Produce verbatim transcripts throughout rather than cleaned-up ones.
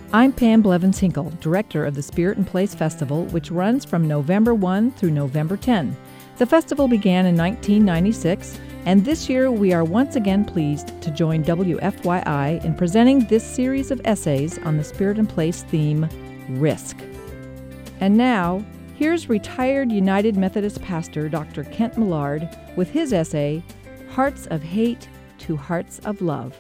I'm Pam Blevins Hinkle, Director of the Spirit and Place Festival, which runs from November first through November tenth. The festival began in nineteen ninety-six, and this year we are once again pleased to join W F Y I in presenting this series of essays on the Spirit and Place theme, Risk. And now, here's retired United Methodist pastor Doctor Kent Millard with his essay, Hearts of Hate to Hearts of Love.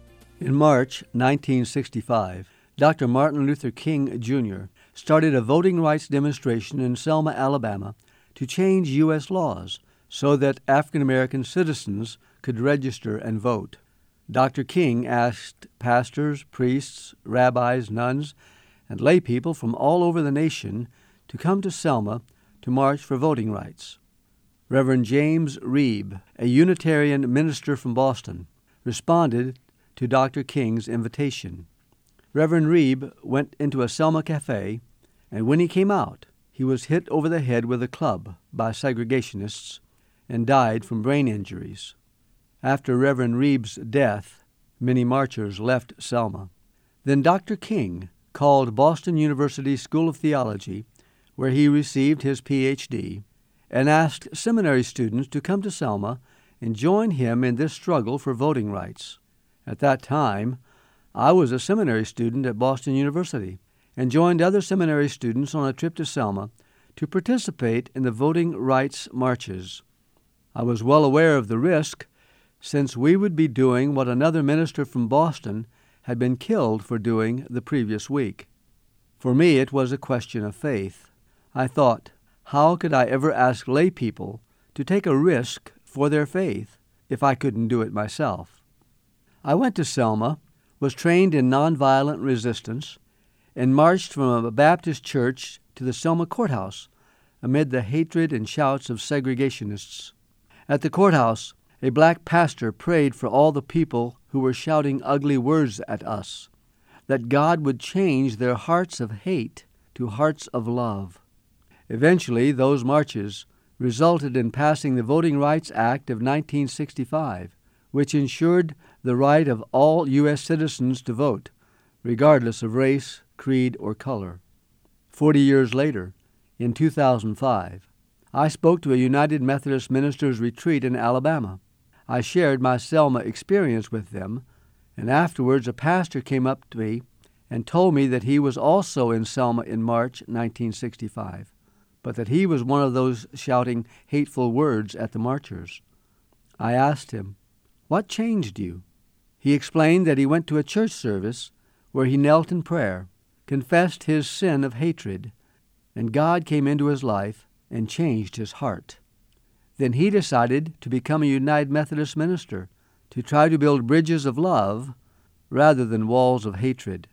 In March nineteen sixty-five, Doctor Martin Luther King, Junior started a voting rights demonstration in Selma, Alabama, to change U S laws so that African American citizens could register and vote. Doctor King asked pastors, priests, rabbis, nuns, and lay people from all over the nation to come to Selma to march for voting rights. Reverend James Reeb, a Unitarian minister from Boston, responded to Doctor King's invitation. Reverend Reeb went into a Selma cafe, and when he came out, he was hit over the head with a club by segregationists and died from brain injuries. After Reverend Reeb's death, many marchers left Selma. Then Doctor King called Boston University School of Theology, where he received his P H D, and asked seminary students to come to Selma and join him in this struggle for voting rights. At that time, I was a seminary student at Boston University and joined other seminary students on a trip to Selma to participate in the voting rights marches. I was well aware of the risk, since we would be doing what another minister from Boston had been killed for doing the previous week. For me, it was a question of faith. I thought, how could I ever ask lay people to take a risk for their faith if I couldn't do it myself? I went to Selma, was trained in nonviolent resistance, and marched from a Baptist church to the Selma courthouse amid the hatred and shouts of segregationists. At the courthouse, a black pastor prayed for all the people who were shouting ugly words at us, that God would change their hearts of hate to hearts of love. Eventually, those marches resulted in passing the Voting Rights Act of nineteen sixty-five, which ensured the right of all U S citizens to vote, regardless of race, creed, or color. Forty years later, in two thousand five, I spoke to a United Methodist Ministers retreat in Alabama. I shared my Selma experience with them, and afterwards a pastor came up to me and told me that he was also in Selma in March nineteen sixty-five, but that he was one of those shouting hateful words at the marchers. I asked him, "What changed you?" He explained that he went to a church service where he knelt in prayer, confessed his sin of hatred, and God came into his life and changed his heart. Then he decided to become a United Methodist minister to try to build bridges of love rather than walls of hatred.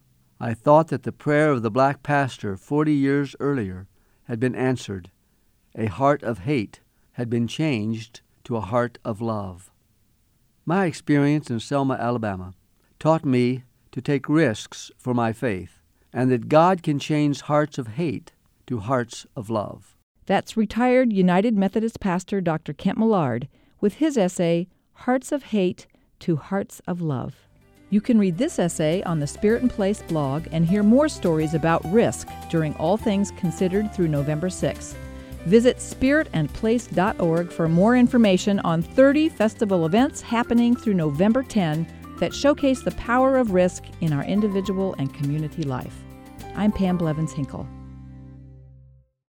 I thought that the prayer of the black pastor forty years earlier had been answered. A heart of hate had been changed to a heart of love. My experience in Selma, Alabama, taught me to take risks for my faith, and that God can change hearts of hate to hearts of love. That's retired United Methodist pastor Doctor Kent Millard with his essay, Hearts of Hate to Hearts of Love. You can read this essay on the Spirit and Place blog and hear more stories about risk during All Things Considered through November sixth. Visit spirit and place dot org for more information on thirty festival events happening through November tenth that showcase the power of risk in our individual and community life. I'm Pam Blevins Hinkle.